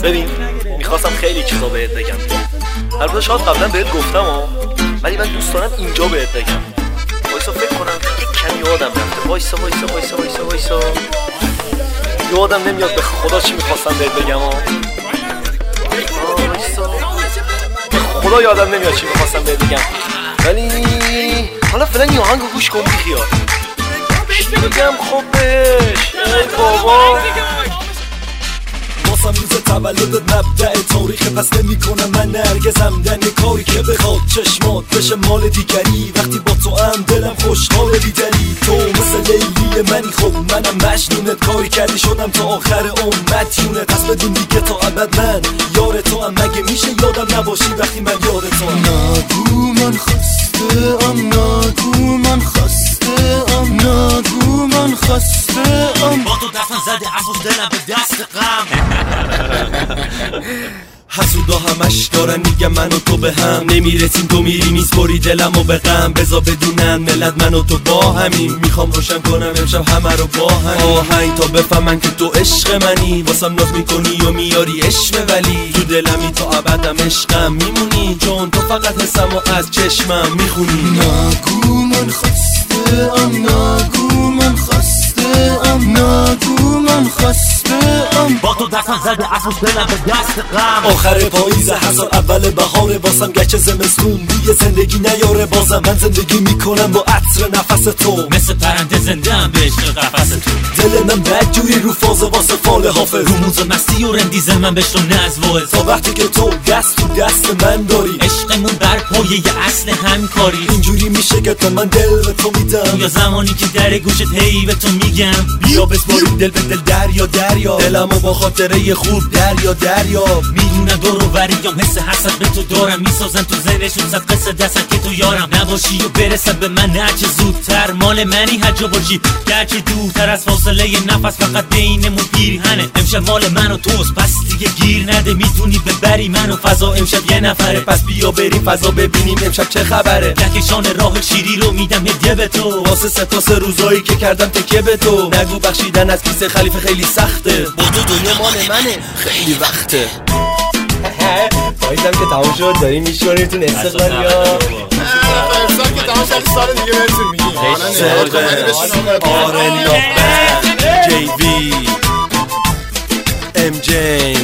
ببین میخواستم خیلی چیزا بهت بگم، البته شاید قبلا بهت گفتم ولی من دوست دارم اینجا بهت بگم. وایسا فکر کنم یک کمی یادم رفته. وایسا یادم نمیاد به خدا چی میخواستم بهت بگم. خدا یادم نمیاد چی میخواستم بهت بگم، ولی حالا فعلا این آهنگو گوش کن بیخیال. چی بگم خب بهش؟ ای بابا واسم روز تولدت مبدأ تاریخ، پس نمی کنم من نرگزم دن کاری که بخواد چشمات بشه مال دیگری. وقتی با تو هم دلم خوشحال دیدنی، تو مثل لیلی منی، خب منم مجنونت. کاری کردی شدم تا آخر مدیونت، پس بدون دیگه تا ابد من یار تو هم. مگه میشه یادم نباشی وقتی من یار تو هم؟ نگو من خسته ام، نگو من خسته ام، نگو من خسته ام. با تو دفن زده عفو دلم به دست غم. حسودا همش دارن میگم من و تو به هم نمیرسیم، تو میری میسپری دلمو به غم. بذار بدونن ملت من و تو با همیم، میخوام روشن کنم امشب همه رو با هم. آهنگ تا بفهمن که تو عشق منی، واسم ناز میکنی و میاری عشق، ولی تو دلمی تا ابدم عشقم میمونی، چون تو فقط حسمو از چشمم میخونی. نگو من خسته ام، نگو من خسته ام، نگو من خسته ام. با تو دستم زده عفو دلم به دست غم. آخر پاییز حسن اول بهاره، واسم گچه زمستون روی زندگی نیاره بازم. من زندگی میکنم با عطر نفس تو، مثل پرنده زنده ام به عشق قفس تو. دل من بدجوری رو فازه واسه فال حافظ، رو موز مستی و رندیز من بشتو نزوه. تا وقتی که تو دست تو دست من داری، عشقمون بر پایه اصل همکاری. اینجوری میشه که تا من دل به تو میدم، یا زمانی که در گوشت هی به تو میگم بیا بسپاریم دل به دل دریا دریا. دلمو با خاطره خوب دریا. میدونم دور و بریام حس حسد به تو دارم، میسازن تو ذهنشون صد قصه دستن که تو یارم نباشی و برسن به من هرچه زودتر. مال منی هجا باشی گرچه دورتر از فاصله نفس، فقط بینمون پیرهنه. امشب مال من و توست پس دیگه گیر نده، میتونی ببری منو فضا امشب یه نفره. پس بیا بریم فضا ببینیم امشب چه خبره. کهکشان راه شیری رو میدم هدیه به تو، واسه سه روزایی که کردم تکیه به تو. نگو بخشیدن از کیسه خلیفه خیلی سخته، با تو دنیا مال منه خیلی وقته. پاییزم که تمام شد داریم میشوریم تو استقلالیا. فرسان که تمام شد سال دیگه برسیم میگیم آرن جی وی ام جی